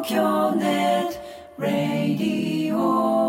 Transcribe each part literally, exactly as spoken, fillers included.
東京ネットラディオ。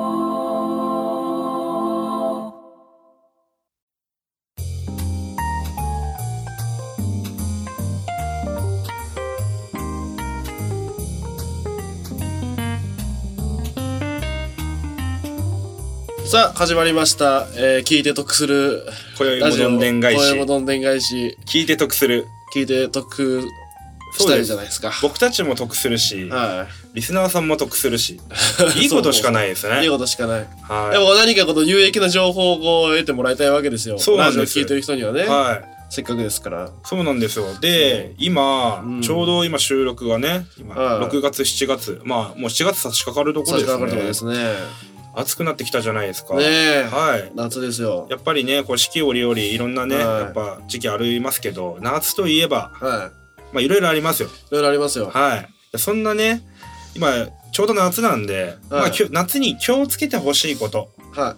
さあ始まりました、えー、聞いて得する今宵もどんでん返し、 今宵もどんでん返し、 聞いて得する、 聞いて得したいじゃないですか。 僕たちも得するし、 はい、 リスナーさんも得するしいいことしかないですね。 いいことしかない、 はい、 でも何かこの有益な情報を得てもらいたいわけですよ。 そうなんです。 ラジオ聞いてる人にはね、 はい、 せっかくですから。 そうなんですよ。で今、うん、ちょうど今収録がね今、はい、ろくがつしちがつ、まあもうしちがつ差し掛かるところですね。差し掛かるところですね。暑くなってきたじゃないですか。 ねえ、 はい、 夏ですよ。 やっぱりねこう四季折々いろんなね、はい、やっぱ時期ありますけど、夏といえば、はい、まあいろいろありますよ。 いろいろありますよ。 はい。そんなね今ちょうど夏なんで、はい、まあ夏に気をつけてほしいこと、はい、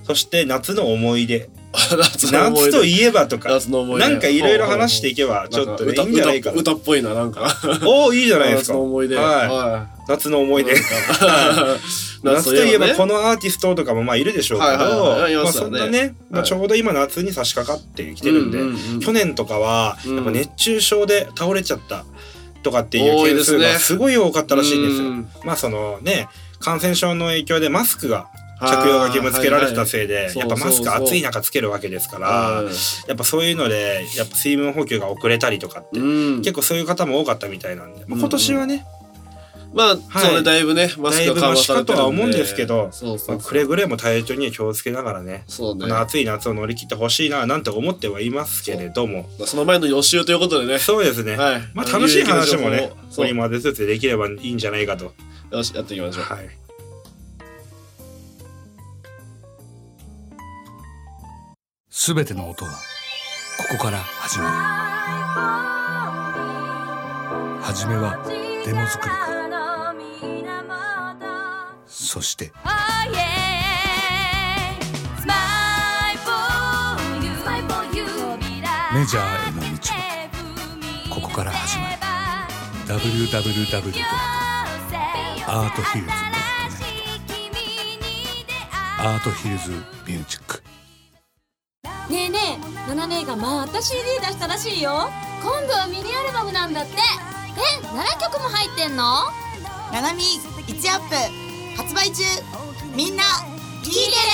そして夏の思い出夏, 夏といえばとかなんかいろいろ話していけばちょっとねいいんじゃないかな。 歌っぽいななんかおーいいじゃないですか。 夏の思い出、 はいはい、夏の思い出夏といえばこのアーティストとかもまあいるでしょうけど、まあそんなね、まあ、ちょうど今夏に差し掛かってきてるんで、うんうんうん、去年とかはやっぱ熱中症で倒れちゃったとかっていう件数がすごい多かったらしいんですよ。うん、まあそのね感染症の影響でマスクが着用が義務付けられてたせいで、やっぱマスク暑い中つけるわけですから、やっぱそういうのでやっぱ水分補給が遅れたりとかって、結構そういう方も多かったみたいなんで、まあ、今年はね、まあそうね、だいぶねマスクが緩和されてるんで、だいぶマシかとは思うんですけど、そうそうそう、まあ、くれぐれも体調には気をつけながらね、そうね、この暑い夏を乗り切ってほしいななんて思ってはいますけれども、 そ, その前の予習ということでね。 そうですね、はい、まあ楽しい話もね織り交ぜつつできればいいんじゃないかと。 よしやっていきましょう。はい、 すべての音はここから始まる。はじめはデモ作りか、そしてメジャーへの道はここから始まる。 ダブリューダブリューダブリュー ドット アートヒルズ ドット ネット アートヒルズミュージック。 ねえねえ、ナナ姉がまた シーディー 出したらしいよ。今度はミニアルバムなんだって。え、ななきょくも入ってんの？ ナナミいちアップ発売中。みんな聞いてね。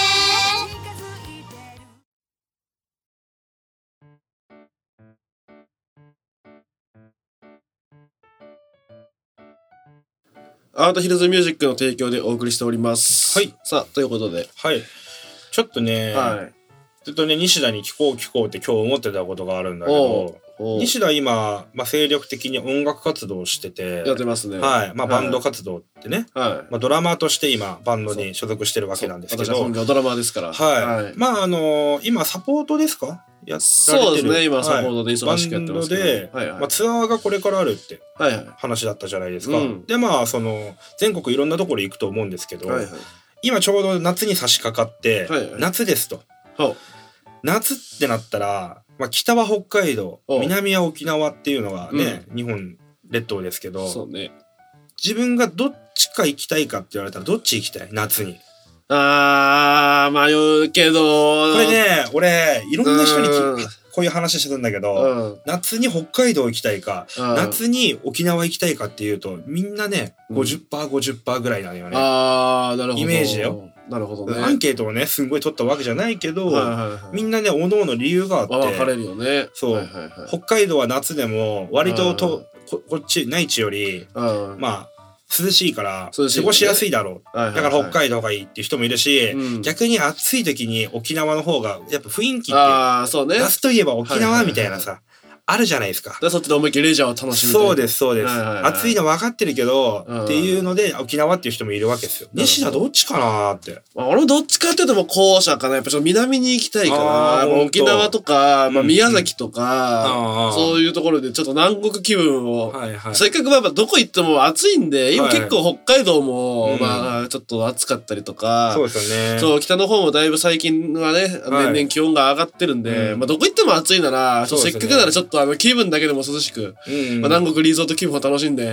アートヒルズミュージックの提供でお送りしております。はい。さあということで、 はい。ちょっとね、はい、ずっとね西田に聞こう聞こうって今日思ってたことがあるんだけど、西田今、まあ、精力的に音楽活動をしててやってますね。 はい。まあバンド活動ってね、はい、まあ、ドラマーとして今バンドに所属してるわけなんですけど、 私は本業ドラマーですから、 はい、はい、まああのー、今サポートですかやってる。 そうですね、今サポートで忙しくやってますけど、 バンドで、はいはい、まあ、ツアーがこれからあるって話だったじゃないですか、はいはい、でまあその全国いろんなところ行くと思うんですけど、はいはい、今ちょうど夏に差し掛かって、はいはい、夏ですと、はい、夏ってなったら、まあ、北は北海道、南は沖縄っていうのがね、うん、日本列島ですけど、そうね、自分がどっちか行きたいかって言われたらどっち行きたい？夏に。 あー迷うけど、 これね俺いろんな人にこういう話してたんだけど、うん、夏に北海道行きたいか、うん、夏に沖縄行きたいかっていうとみんなね ごじゅっパーセントごじゅっパーセント ぐらいなのよね。あーなるほど、イメージだよ。 なるほどね。 アンケートをねすんごい取ったわけじゃないけど、はいはいはい、みんなねおのおの理由があって分かれるよね。 そう、はいはいはい、北海道は夏でも割とと こ, こっち内地よりまあ涼しいから過ごしやすいだろう、ね、はいはいはい、だから北海道がいいっていう人もいるし、うん、逆に暑い時に沖縄の方がやっぱ雰囲気って、あ、そうね、夏といえば沖縄みたいなさ、はいはいはい、あるじゃないですか。 でそっちで思いっきりレジャーを楽しむ。 そうですそうです、はいはいはい、暑いの分かってるけど、うん、っていうので沖縄っていう人もいるわけですよ。西田どっちかなーって。 まあ、俺どっちかっていうともう後者かな。やっぱちょっと南に行きたいかな。沖縄とか、まあ、宮崎とか、うん、そういうところでちょっと南国気分を、はいはい、せっかくまあどこ行っても暑いんで、今結構北海道も、はい、まあちょっと暑かったりとか、 そうですよね。 そう北の方もだいぶ最近はね年々気温が上がってるんで、はい、まあどこ行っても暑いなら、せっかくならちょっとあの気分だけでも涼しく、うん、まあ、南国リゾート気分を楽しんで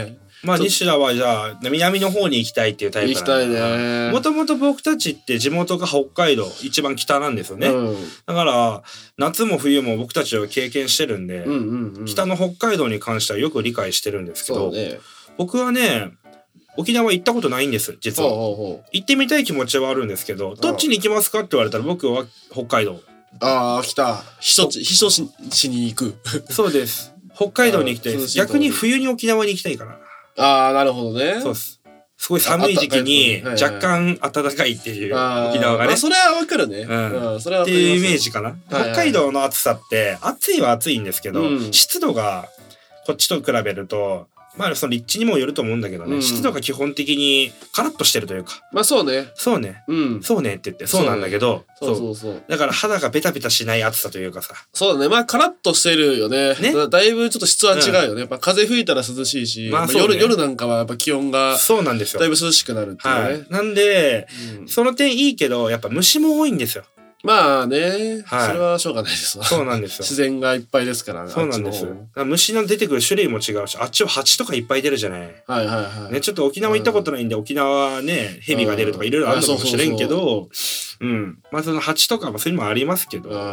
まあ西田はじゃあ南の方に行きたいっていうタイプなんだ。 行きたいね。 もともと僕たちって地元が北海道一番北なんですよね、うん、だから夏も冬も僕たちは経験してるんで、うんうんうん、北の北海道に関してはよく理解してるんですけど、ね、僕はね沖縄行ったことないんです実は。ほうほうほう。行ってみたい気持ちはあるんですけど、どっちに行きますかって言われたら僕は北海道。 ああ来た。ひとひとしに行く。 そうです。北海道に行きたいです。逆に冬に沖縄に行きたいから。 ああなるほどね。 そうです。すごい寒い時期に若干暖かいっていう沖縄がね。 あそれはわかるね。 うん。それはっていうイメージかな。北海道の暑さって暑いは暑いんですけど、うん、湿度がこっちと比べると。まあその立地にもよると思うんだけどね、うん、湿度が基本的にカラッとしてるというか。 まあそうね。 そうね。うん。そうねって言ってそうなんだけど。 そうそうそう。 だから肌がベタベタしない暑さというかさ。 そうだね。まあカラッとしてるよね。ね。だいぶちょっと質は違うよね。うん、やっぱ風吹いたら涼しいし、まあそうね、夜夜なんかはやっぱ気温がそうなんですよ。 だいぶ涼しくなるっていうね。はい、 なんで、うん、その点いいけどやっぱ虫も多いんですよ。 まあね、はい、それはしょうがないですわ。 そうなんですよ。 自然がいっぱいですからね。 そうなんです。虫の出てくる種類も違うし、あっちは蜂とかいっぱい出るじゃない。 はいはいはい。 ね、ちょっと沖縄行ったことないんで、うん、沖縄はね、蛇が出るとかいろいろあるのかもしれんけど、うん。まあその蜂とかもそういうのもありますけど、うん、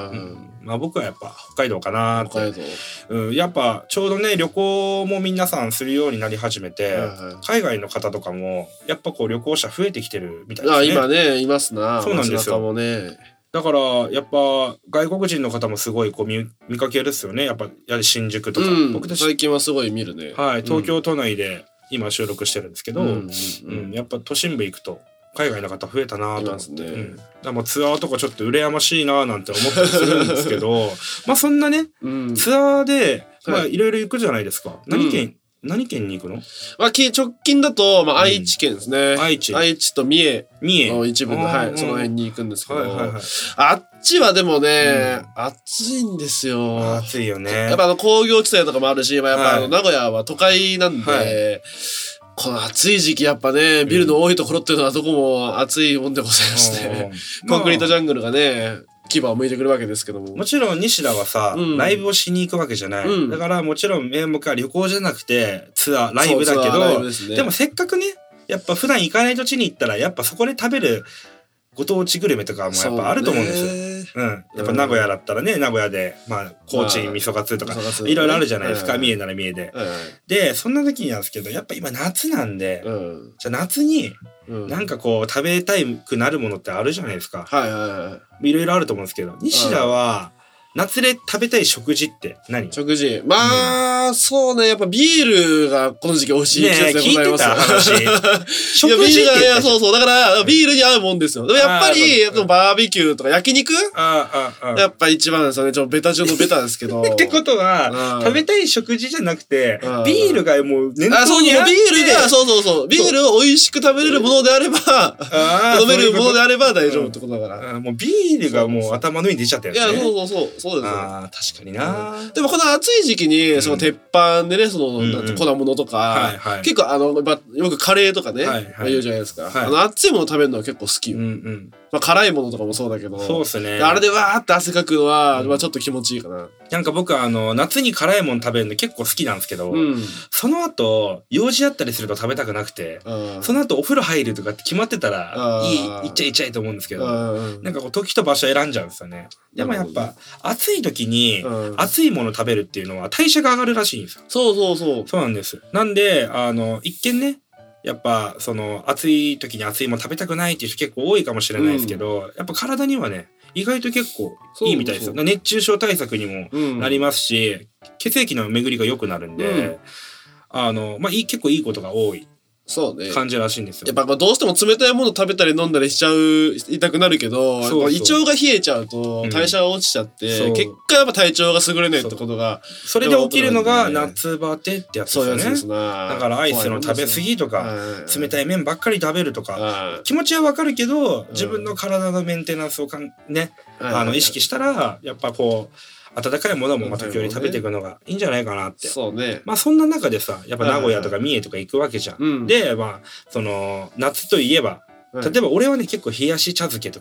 まあ僕はやっぱ北海道かなって。北海道。うん、やっぱちょうどね、旅行も皆さんするようになり始めて、はいはい、海外の方とかも、やっぱこう旅行者増えてきてるみたいですね。 あ、今ね、いますな。 そうなんですよ。 もね。 だからやっぱ外国人の方もすごいこう 見, 見かけるっすよね。やっぱやはり新宿とか、うん、 僕たち最近はすごい見るね。 はい、東京都内で今収録してるんですけど、うんうんうんうん、やっぱ都心部行くと海外の方増えたなと思って、ね、うん、だからもうツアーとかちょっと羨ましいななんて思ったりするんですけどまあそんなね、うん、ツアーでまあいろいろ行くじゃないですか。何県、うん何県に行くの？ まあ、直近だと、まあ、愛知県ですね。うん、愛知。愛知と三重の一部の、はい、その辺に行くんですけど、はいはいはい、あっちはでもね、うん、暑いんですよ。 暑いよね。 やっぱあの工業地帯とかもあるし、まあ、やっぱあの名古屋は都会なんで、はい、この暑い時期やっぱね、ビルの多いところっていうのはどこも暑いもんでございまして、うん、コンクリートジャングルがね、牙を向いてくるわけですけども。 もちろん西田はさ、うん、ライブをしに行くわけじゃない。うん、だからもちろん名目は旅行じゃなくてツアー、ライブだけど、で, す、ね、でもせっかくね、やっぱ普段行かない土地に行ったらやっぱそこで食べるご当地グルメとかもやっぱあると思うんですよ。うん。やっぱ名古屋だったらね、名古屋で、まあ、高知味噌カツとか、いろいろあるじゃないですか。三重なら三重で。で、そんな時になんですけど、やっぱ今夏なんで、じゃあ夏に、なんかこう食べたくなるものってあるじゃないですか。はいはいはい。いろいろあると思うんですけど、西田は、夏で食べたい食事って何？ 食事。まあ、うん、そうね。やっぱビールがこの時期美味しい季節でございます。ね、 聞いてた話。食事っていや、そうそう。だから、ビールに合うもんですよ。でもやっぱり、やっぱバーベキューとか焼肉あああやっぱ一番ですよね。ちょっとベタ中のベタですけど。 ってことは、食べたい食事じゃなくて、ビールがもう念頭にあって。 ビールが、そうそうそう。ビールを美味しく食べれるものであれば、飲めるものであれば大丈夫ってことだから。 もうビールがもう頭の上に出ちゃったやつね。 いや、そうそうそう。そうですよ。 ああ、確かにな、 うん。でもこの暑い時期に、その鉄板でね、その、うん、粉物とか、はいはい、結構あの、よくカレーとかね、はいはい、言うじゃないですか。はい、あの、熱いもの食べるのは結構好きよ。うんうん、まあ、辛いものとかもそうだけど、 そうですね。 あれでわーって汗かくのは、まあ、ちょっと気持ちいいかな。 なんか僕はあの、夏に辛いもの食べるの結構好きなんですけど、うん、その後、用事あったりすると食べたくなくて、その後お風呂入るとかって決まってたら、いい、行っちゃいっちゃいと思うんですけど、なんかこう、時と場所選んじゃうんですよね。でもやっぱ、暑い時に、熱いもの食べるっていうのは代謝が上がるらしいんですよ。 そうそうそう。 そうなんです。なんで、あの、一見ね、やっぱ、その、暑い時に熱いもの食べたくないっていう人結構多いかもしれないですけど、うん、やっぱ体にはね、意外と結構いいみたいですよ。熱中症対策にもなりますし、うん、血液の巡りが良くなるんで、うん、あの、まあ、いい、結構いいことが多い。そうね。感じらしいんですよ。 やっぱどうしても冷たいもの食べたり飲んだりしちゃう、痛くなるけど、そうそう、胃腸が冷えちゃうと代謝が落ちちゃって、うん、結果やっぱ体調が優れないってことが。 それで起きるのが夏バテってやつですよね。そうですな。だからアイスの食べ過ぎとか、冷たい麺ばっかり食べるとか、気持ちはわかるけど、自分の体のメンテナンスをかんね、あの意識したら、やっぱこう、温かいものもまた時折食べていくのがいいんじゃないかなって。 そうね。 まあそんな中でさ、やっぱ名古屋とか三重とか行くわけじゃん。うん、で、まあ、その、夏といえば、例えば俺はね、結構冷やし茶漬けとか。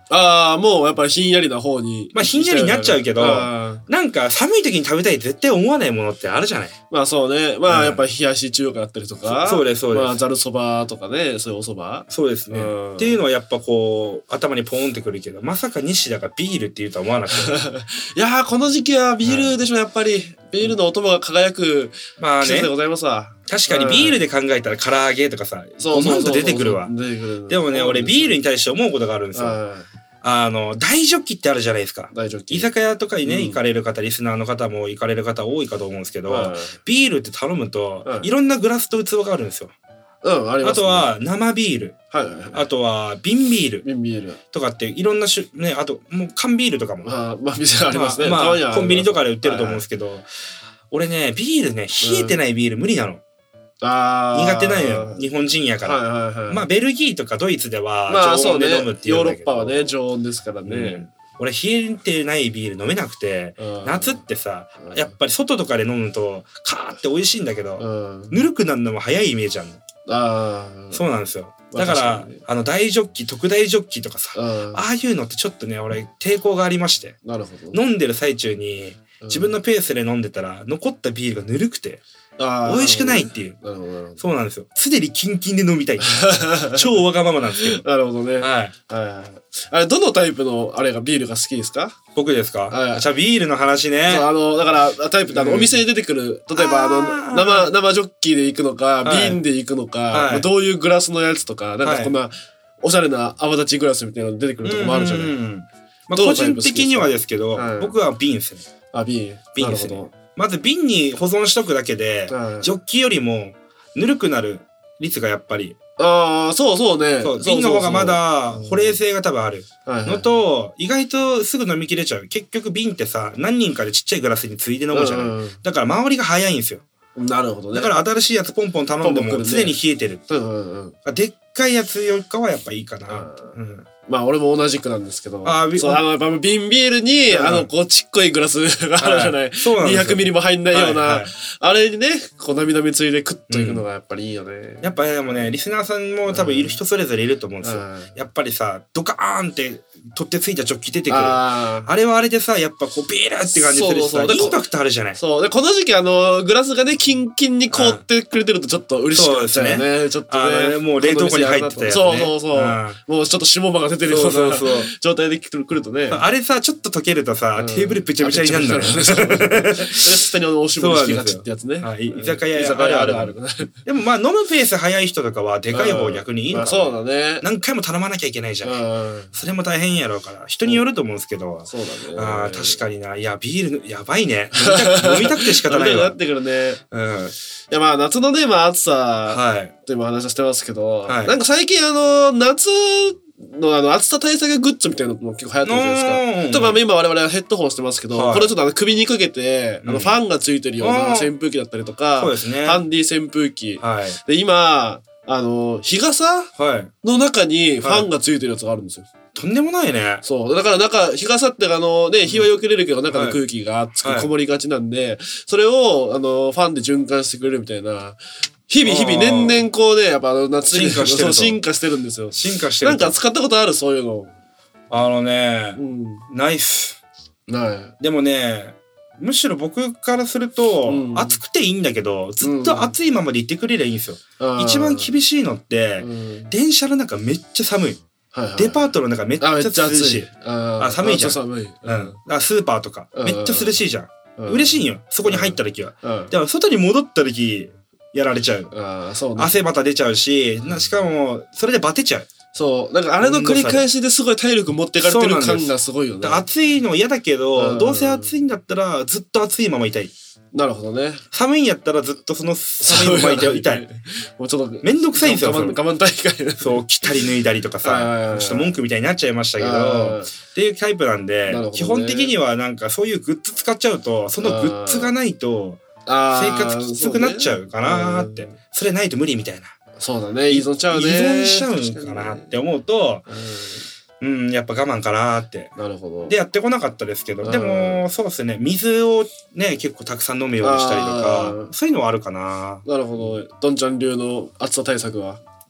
ああ、もうやっぱりひんやりな方に。 まあひんやりになっちゃうけど、なんか寒い時に食べたい絶対思わないものってあるじゃない。 まあそうね。まあやっぱり冷やし中華だったりとか。 そうです、そうです。 まあざるそばとかね、そういうおそば。 そうですね。っていうのはやっぱこう、頭にポーンってくるけど、まさか西田がビールって言うとは思わなくて。 いやー、この時期はビールでしょ、やっぱり。ビールのお供が輝く季節でございますわ。 確かにビールで考えたら唐揚げとかさ、そうそうそう出てくるわ。でもね、俺ビールに対して思うことがあるんですよ。あの、大ジョッキってあるじゃないですか。 大ジョッキ。 居酒屋とかにね、行かれる方、リスナーの方も行かれる方多いかと思うんですけど、ビールって頼むと、いろんなグラスと器があるんですよ。 うん、あります。 あとは生ビール。あとは瓶ビール。 瓶ビール。とかっていろんな種、ね、あともう缶ビールとかも。 あまあ、店ありますね。 まあ、コンビニとかで売ってると思うんですけど、俺ね、ビールね、冷えてないビール無理なの。あ苦手なんよ、日本人やから。はいはいはい、まあベルギーとかドイツでは常温で飲むっていうヨーロッパはね常温ですからね、うん、 俺冷えてないビール飲めなくて、夏ってさやっぱり外とかで飲むとカーって美味しいんだけど、ぬるくなるのも早いイメージあるの。あそうなんですよ。だから、あの大ジョッキ特大ジョッキとかさ、ああいうのってちょっとね俺抵抗がありまして、なるほど飲んでる最中に自分のペースで飲んでたら残ったビールがぬるくて美味しくないっていう。そうなんですよ。すでにキンキンで飲みたい。超わがままなんですけど。 なるほどね。はい。はいはい。あれ、どのタイプのあれがビールが好きですか？ 僕ですか？はい。じゃあビールの話ね。 そう、あの、だからタイプってあの、お店で出てくる、例えばあの、生、生ジョッキで行くのか、瓶で行くのか、どういうグラスのやつとか、なんかこんな、おしゃれな泡立ちグラスみたいなの出てくるとこもあるじゃない。 まあ個人的にはですけど、僕は瓶ですね。 あ、瓶。 瓶ですね。まず瓶に保存しとくだけで、はい、ジョッキよりもぬるくなる率がやっぱり。 ああ、そうそうね。 そう、瓶の方がまだ保冷性が多分あるのと、意外とすぐ飲み切れちゃう。結局瓶ってさ、何人かでちっちゃいグラスについで飲むじゃない。うんうん、だから周りが早いんですよ。 なるほどね。 だから新しいやつポンポン頼んでも常に冷えてる。でっかいやつよりかはやっぱいいかな。うんまあ俺も同じくなんですけど、あそうあのやっぱ瓶ビールに、うん、あのこうちっこいグラスがあるじゃない、はい、にひゃくミリも入んないような、はいはい、あれにねこうなみなみついでクッといくのがやっぱりいいよね、 うん、やっぱでもねリスナーさんも多分いる人それぞれいると思うんですよ、うん、やっぱりさドカーンって取ってついたジョッキ出てくる あ, あれはあれでさやっぱこうビールって感じするしさインパクトあるじゃない。 そうでこの時期あのグラスがねキンキンに凍ってくれてるとちょっと嬉しかったよ ね, ねちょっとねもう冷凍庫に入ってたやつ、ね、 そうそうそう、うん、もうちょっと霜場が出てるようなそうそうそう状態で来るとねあれさちょっと溶けるとさ、うん、テーブルべちゃべちゃになるんだよね。 下におしぼり引きがちってやつね。 居酒屋あるある。でもまあ飲むペース早い人とかはでかい方逆にいいのかな。 そうだね。 何回も頼まなきゃいけないじゃん。それも大変やろうから人によると思うんですけど。そうだね。あ確かにな。いやビールやばいね。飲みたくて仕方ないわ。 なってくるね。うん。いやまあ夏のねまあ暑さと今話してますけど、なんか最近あの夏のあの暑さ対策グッズみたいなのも結構流行ってるじゃないですか。とか今我々はヘッドホンしてますけど、はい、これちょっとあの首にかけて、うん、あのファンがついてるような扇風機だったりとか、そうですね、ハンディ扇風機、はい、で今あの日傘の中にファンがついてるやつがあるんですよ。はいはい、とんでもないね。 そうだから中日傘ってあのね日はよけれるけど中の空気が熱くこもりがちなんで、はい、それをあのファンで循環してくれるみたいな。日々日々年々こうねやっぱ夏に進化してる進化してるんですよ。 進化してる。 なんか使ったことあるそういうの。 あのね、うん、ナイス。 ない。 でもね、むしろ僕からすると、うん、暑くていいんだけどずっと暑いままでいてくれりゃいいんですよ。うん、一番厳しいのって、うん、電車の中めっちゃ寒い。はいはい、デパートの中めっちゃ涼しい。ああ寒いじゃん。寒い。うん。あスーパーとかめっちゃ涼しいじゃん。うん、嬉しいんよ。そこに入った時は。うん、でも外に戻った時。やられちゃう。あそうね、汗バタ出ちゃうし、なしかもそれでバテちゃう。 そうなんかあれの繰り返しですごい体力持ってかれてる感がすごいよね。 暑いの嫌だけど、うん、どうせ暑いんだったらずっと暑いままいたい。 なるほどね。 寒いんやったらずっとその寒いままいていたい。もうちょっとめんどくさいんですよ。 我慢我慢大会。 そう着たり脱いだりとかさ、ちょっと文句みたいになっちゃいましたけど、っていうタイプなんで、ね、基本的にはなんかそういうグッズ使っちゃうと、そのグッズがないと。生活きつくなっちゃうかなーって、そ,、ね、それないと無理みたいな。 そうだね依存しちゃうね。 依存しちゃうんかなって思うと、うん、うん、やっぱ我慢かなーって。なるほど。でやってこなかったですけど、でもそうですね水をね結構たくさん飲むようにしたりとかそういうのはあるかな。 なるほど。どんちゃん流の暑さ対策は。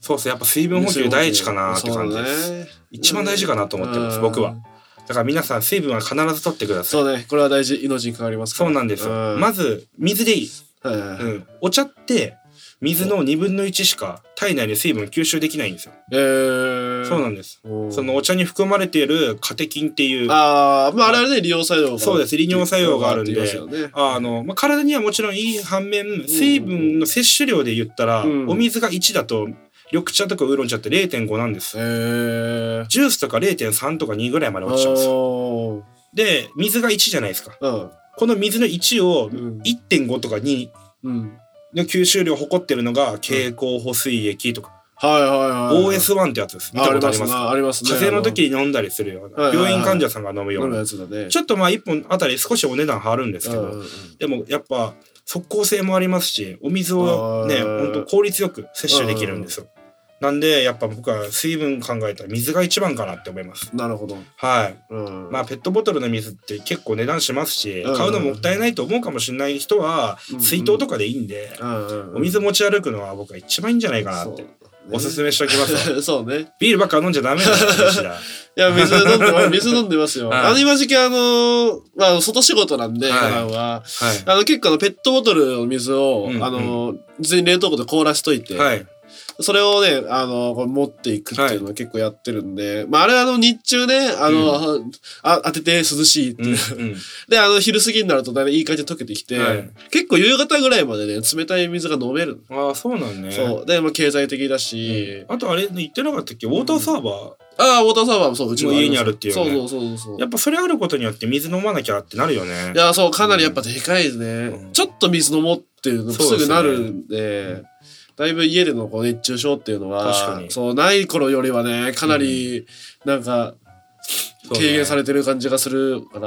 そうそう、やっぱ水分補給第一かなって感じです、ね、一番大事かなと思ってます、僕は。だから皆さん水分は必ず取ってください。 そうね、これは大事、命に関わりますから。 そうなんですよ。まず水でいい、はいはいはい、うん、お茶って水のにぶんのいちしか体内に水分吸収できないんですよ。えー、そうなんです。そのお茶に含まれているカテキンっていう、 ああ、まああれはね利用作用が、 そうです、利尿作用があるんで、ね、あのまあ体にはもちろんいい反面、水分の摂取量で言ったら、うん、お水がいちだと緑茶とかウーロン茶って れいてんご なんです。へー。ジュースとか れいてんさん とかにぐらいまで落ちちゃうんですよ。で水がいちじゃないですか。うん、この水のいちを いってんご とかに、うんの吸収量を誇ってるのが経口補水液とか、うん、はいはいはい、はい、オーエスワン ってやつです。見たことありますか？ありますね。風邪の時に飲んだりするような、病院患者さんが飲むようなやつだね。ちょっとまあいっぽんあたり少しお値段張るんですけど、うんうん、でもやっぱ即効性もありますし、お水をね本当効率よく摂取できるんですよ。なんでやっぱ僕は水分考えたら水が一番かなって思います。 なるほど。はい。うん、まあペットボトルの水って結構値段しますし、うん、買うのもったいないと思うかもしれない人は水筒とかでいいんで、うんうん、お水持ち歩くのは僕は一番いいんじゃないかなっておすすめしておきます。 そうね。 ビールばっか飲んじゃダメなんですよ。 いや水飲んでます水飲んでますよ。あの今時期あのまあ外仕事なんで、はい、普段は、はい、あの結構のペットボトルの水を、うんうん、あの事前に冷凍庫で凍らしといて。はい、それをね、あの、これ持っていくっていうのは結構やってるんで、はい、まあ、あれはあの、日中ね、あの、うん、あ当てて涼しいっていう。うんうん、で、あの、昼過ぎになるとだいたいいい感じで溶けてきて、はい、結構夕方ぐらいまでね、冷たい水が飲める。 ああ、そうなんね。 そう。で、まあ、経済的だし、 うん。あとあれ、言ってなかったっけウォーターサーバー、うん、 ああ、ウォーターサーバーもそう、 うちの家にあるっていう、ね。 そうそうそうそう。 やっぱそれあることによって水飲まなきゃってなるよね。 いや、そう、かなりやっぱでかいですね。うん、ちょっと水飲もうっていうのすぐなるんで、だいぶ家でのこう熱中症っていうのは確かにそうない頃よりはねかなりなんか軽減されてる感じがするから、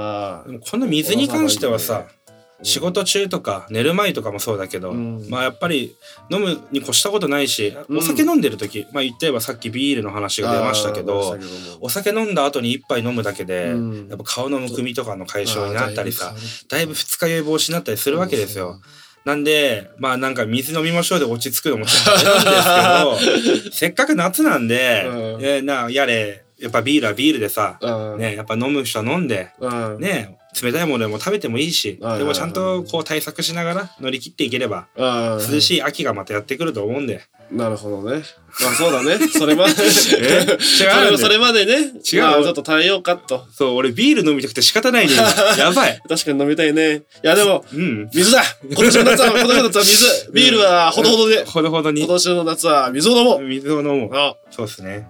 でもこの水に関してはさ、うん、仕事中とか寝る前とかもそうだけど、うん、まあやっぱり飲むに越したことないし、うん、お酒飲んでる時、まあ言ってればさっきビールの話が出ましたけど、お酒飲んだ後に一杯飲むだけで、うん、やっぱ顔のむくみとかの解消になったりさ、だいぶ二日酔い防止になったりするわけですよ。なんでまあなんか水飲みましょうで落ち着くのもちょっとあれなんですけどせっかく夏なんで、うん、えなやれやっぱビールはビールでさ、うん、ねやっぱ飲む人は飲んで、うん、ね冷たいものでも食べてもいいし、うん、でもちゃんとこう対策しながら乗り切っていければ、うん、涼しい秋がまたやってくると思うんで。 なるほどね。まあそうだね。それまでえ違うそれまでね。違う、まあ、ちょっと耐えようかと。 そう俺ビール飲みたくて仕方ないね。やばい。 確かに飲みたいね。いやでも、うん、水だ。今年の夏は今年の夏は水。ビールはほどほどで。 ほどほどに。 今年の夏は水を飲もう。 水を飲もう。あ、そうですね。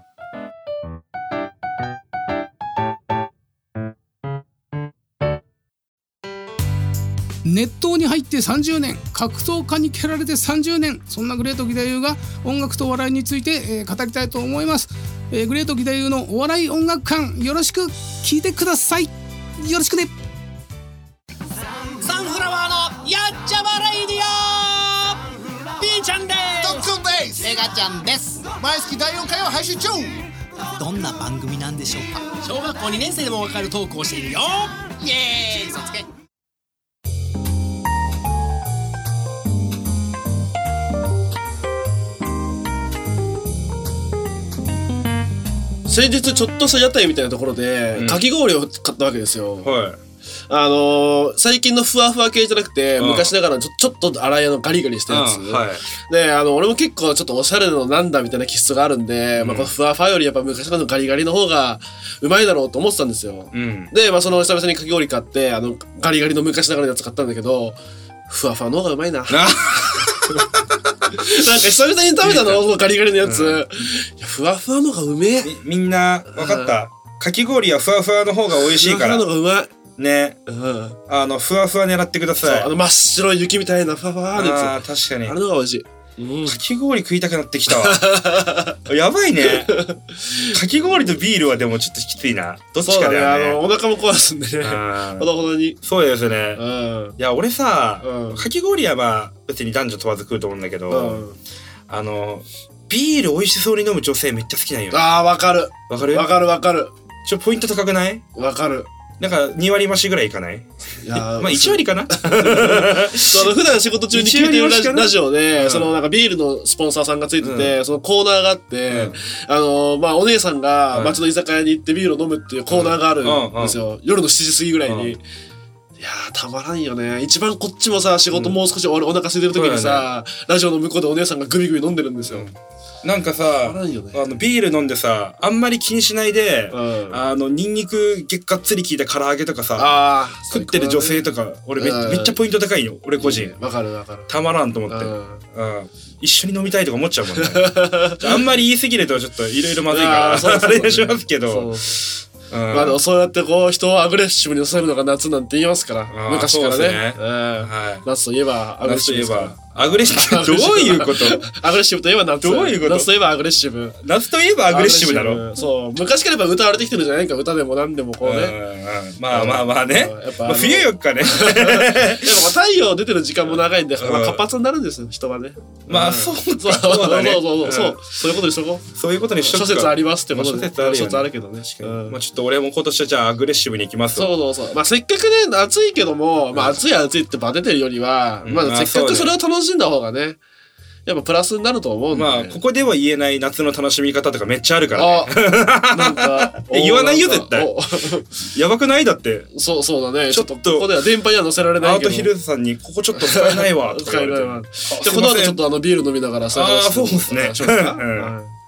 熱湯に入ってさんじゅうねん、格闘家に蹴られてさんじゅうねん、そんなグレート義太夫が音楽とお笑いについて、えー、語りたいと思います、えー、グレート義太夫のお笑い音楽館、よろしく聞いてください。よろしくね。 サンフラワーのやっちゃまレイディオ、 B ちゃんです。 ドックンです。 メガちゃんです。 毎月だいよんかいを配信中。 どんな番組なんでしょうか。小学校にねん生でもわかるトークをしているよ。イエーイ、嘘つけ。 先日ちょっとした屋台みたいなところで、うん、かき氷を買ったわけですよ。はい。あのー、最近のふわふわ系じゃなくて、うん、昔ながらのちょ、ちょっと粗いのガリガリしたやつ、うん、はい、であの俺も結構ちょっとおしゃれのなんだみたいな気質があるんで、うん、まあ、このふわふわよりやっぱ昔のガリガリの方がうまいだろうと思ってたんですよ。うん、で、まあ、その久々にかき氷買ってあのガリガリの昔ながらのやつ買ったんだけど、ふわふわの方がうまいな。なんか久々に食べたのそのガリガリのやつ、うん、いやふわふわの方がうめえ。 み, みんな分かった、うん、かき氷はふわふわの方が美味しいから、 ふわふわの方がうまいね、うん、あのふわふわ狙ってください。 あの真っ白い雪みたいなふわふわのやつ、 あ確かにあれの方が美味しい。 うん、かき氷食いたくなってきたわ。やばいね。かき氷とビールはでもちょっときついな。どっちかだよね。 ね、あのお腹も壊すんでね。ほどほどに。 そうですね。うん、いや俺さ、うん、かき氷はまあ別に男女問わず食うと思うんだけど、うん、あのビール美味しそうに飲む女性めっちゃ好きなんよ。 あーわかる。 わかる。 わかるわかる。 ちょポイント高くない？ わかる。 なんかに割増しぐらいいかない？いやまあいち割かなその普段仕事中に聞いてるラジ、ラジオで、うん、そのなんかビールのスポンサーさんがついてて、うん、そのコーナーがあって、うん、あのまあお姉さんが街の居酒屋に行ってビールを飲むっていうコーナーがあるんですよ、うんうん、夜のしちじ過ぎぐらいに、うん、いやーたまらんよね。一番こっちもさ仕事もう少しお腹空いてる時にさ、うん、ラジオの向こうでお姉さんがグビグビ飲んでるんですよ、うんなんかさ、ね、あのビール飲んでさあんまり気にしないで、うん、あのニンニクがっつり効いた唐揚げとかさ食ってる女性とか俺 め,、うん、めっちゃポイント高いよ俺個人。 わかるわかる。 たまらんと思って、うんうん、一緒に飲みたいとか思っちゃうもんねあんまり言い過ぎるとちょっといろいろまずいからあれしますけど。 うん、まあでもそうやってこう人をアグレッシブに抑えるのが夏なんて言いますから昔からね。ね、うんはい、夏といえばアグレッシブですから。 アグレッシブどういうこと？ アグレッシブといえば夏。 どういうこと？ 夏といえばアグレッシブ。 夏といえばアグレッシブだろ。 そう昔からやっぱ歌われてきてるじゃないか歌でも何でもこうね。 うんまあまあまあね。やっぱまあ、冬よっかね。 でも太陽出てる時間も長いんで、まあ、活発になるんですよ人はね。 まあそうそうそうそうそうそうそういうことにしとこう。 そういうことにしとこう。 諸説ありますってことで。 諸説あるよね。 諸説あるけどね。 まあちょっと俺も今年はじゃあアグレッシブに行きます。 そうそうそう。まあせっかくね暑いけども、まあ暑い暑いってバテてるよりは、まあせっかくそれを楽しんだ方がね。やっぱプラスになると思うんで、ね、 まあここでは言えない夏の楽しみ方とかめっちゃあるからね。 あなんか言わないよ絶対。やばくないだって。 そうそうだね。ちょっとここでは電波には載せられないけど。 アートヒルズさんにここちょっと使えないわ。 使えないわ。でこの後ちょっとあのビール飲みながらさ。ああそうですね。